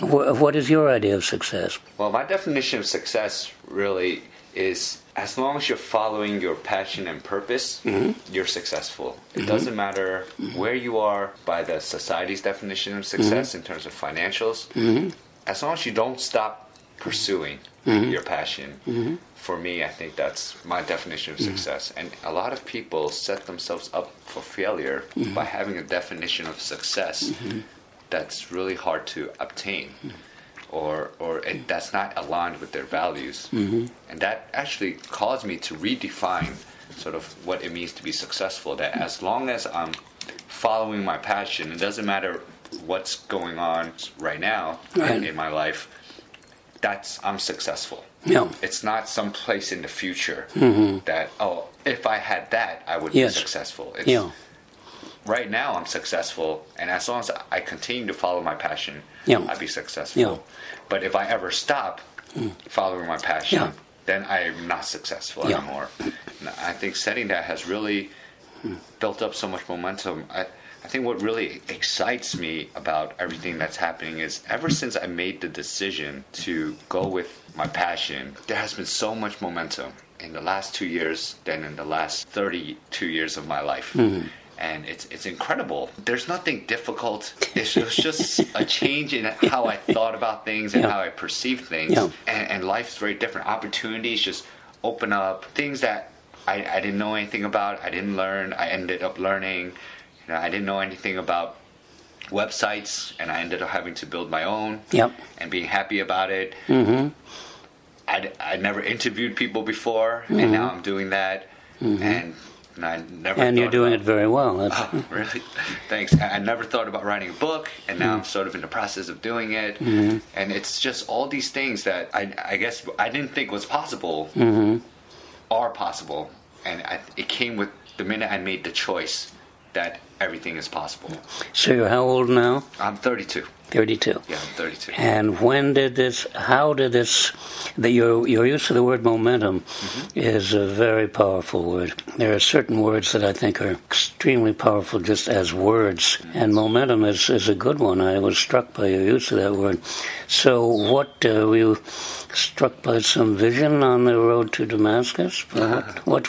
What is your idea of success? Well, my definition of success really is as long as you're following your passion and purpose, you're successful. It doesn't matter where you are by the society's definition of success in terms of financials. As long as you don't stop pursuing your passion, for me, I think that's my definition of success. And a lot of people set themselves up for failure by having a definition of success that's really hard to obtain. Or that's not aligned with their values. And that actually caused me to redefine sort of what it means to be successful. That as long as I'm following my passion, it doesn't matter what's going on right now in my life, I'm successful. Yeah. It's not some place in the future that, if I had that, I would be successful. It's, right now I'm successful, and as long as I continue to follow my passion, I'd be successful. But if I ever stop following my passion, then I am not successful anymore. And I think setting that has really built up so much momentum. I think what really excites me about everything that's happening is ever since I made the decision to go with my passion, there has been so much momentum in the last 2 years than in the last 32 years of my life. And it's incredible. There's nothing difficult. It was just a change in how I thought about things and how I perceived things. And life's very different. Opportunities just open up. Things that I didn't know anything about, I didn't learn, I ended up learning. I didn't know anything about websites, and I ended up having to build my own and being happy about it. I never interviewed people before, and now I'm doing that. And I never. And you're doing it very well. Oh, really? Thanks. I never thought about writing a book, and now I'm sort of in the process of doing it. And it's just all these things that I guess I didn't think was possible are possible. And it came with the minute I made the choice that everything is possible. So you're how old now? I'm 32. 32. Yeah, I'm 32. And how did this, your use of the word momentum is a very powerful word. There are certain words that I think are extremely powerful just as words, and momentum is a good one. I was struck by your use of that word. So were you struck by some vision on the road to Damascus? What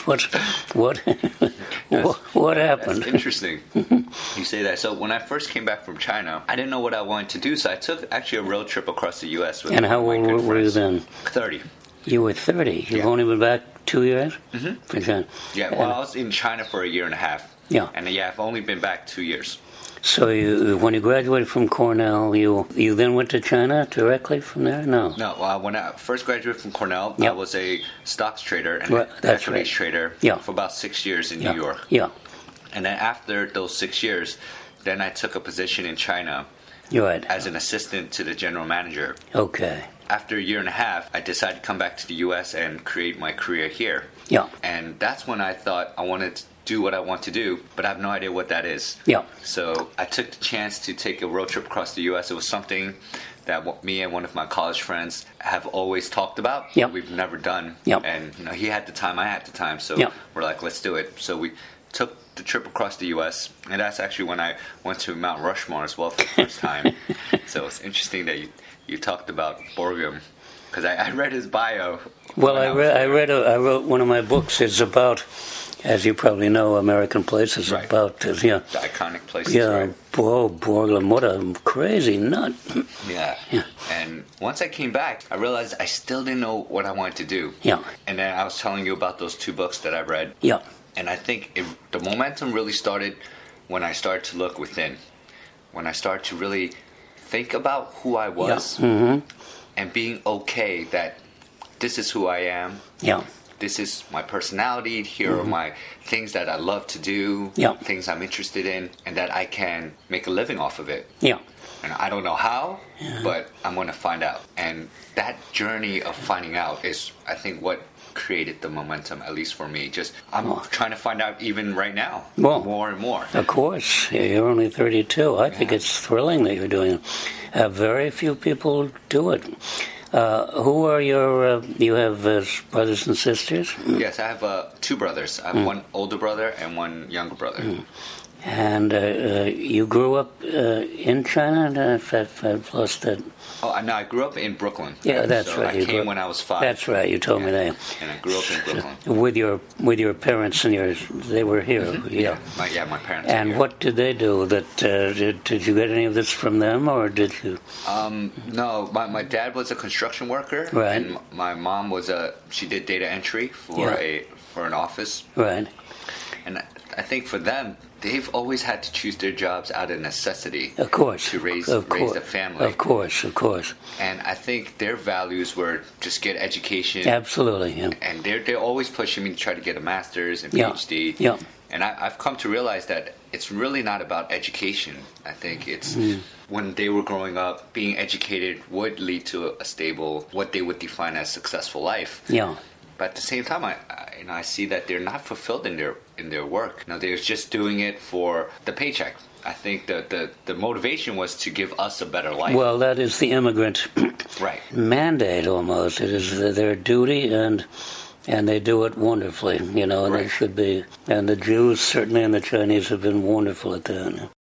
happened? That's interesting. You say that. So when I first came back from China, I didn't know what I wanted to do, so I took actually a road trip across the U.S. with And how old were you then? 30. You were 30. You've only been back 2 years? For China. Yeah, well, I was in China for a year and a half. Yeah. And I've only been back 2 years. So when you graduated from Cornell, you then went to China directly from there? No. No, when I first graduated from Cornell, I was a stocks trader and equities trader for about 6 years in New York. Yeah. And then after those 6 years, then I took a position in China as an assistant to the general manager. Okay. After a year and a half, I decided to come back to the U.S. and create my career here. Yeah. And that's when I thought I wanted to do what I want to do, but I have no idea what that is. Yeah. So I took the chance to take a road trip across the U.S. It was something that me and one of my college friends have always talked about, but we've never done. Yeah. And he had the time, I had the time, so we're like, let's do it. So we took the trip across the U.S., and that's actually when I went to Mount Rushmore as well for the first time. So it's interesting that you talked about Borglum, because I read his bio. Well, I wrote one of my books. It's about, as you probably know, American Places. About the iconic places. Borglum, what a crazy nut. Yeah. And once I came back, I realized I still didn't know what I wanted to do. Yeah. And then I was telling you about those 2 books that I read. Yeah. And I think the momentum really started when I started to look within, when I started to really think about who I was and being okay that this is who I am. Yeah. This is my personality. Here are my things that I love to do, things I'm interested in, and that I can make a living off of it. Yeah. And I don't know how, but I'm going to find out. And that journey of finding out is, I think, what created the momentum, at least for me. I'm trying to find out even right now, more and more. Of course. You're only 32. I think it's thrilling that you're doing it. Very few people do it. Who are you have brothers and sisters? Yes, I have 2 brothers. I have one older brother and one younger brother. And you grew up in China? I've lost that. Oh, no, I grew up in Brooklyn. Yeah, that's so right. I came when I was 5. That's right. You told me that. And I grew up in Brooklyn. With your parents and they were here. Mm-hmm. Yeah. My parents. And were here. what did they do? Did you get any of this from them, or did you? No, my dad was a construction worker. Right. And my mom she did data entry for an office. Right. And I think for them, they've always had to choose their jobs out of necessity. Of course. To raise the family. Of course. And I think their values were just get education. Absolutely, yeah. And they're always pushing me to try to get a master's and PhD. Yeah. And I've come to realize that it's really not about education. I think it's when they were growing up, being educated would lead to a stable, what they would define as successful life. Yeah. But at the same time, I see that they're not fulfilled in their work. They're just doing it for the paycheck. I think the motivation was to give us a better life. Well, that is the immigrant mandate almost. It is their duty, and they do it wonderfully. And they should be. And the Jews certainly and the Chinese have been wonderful at that.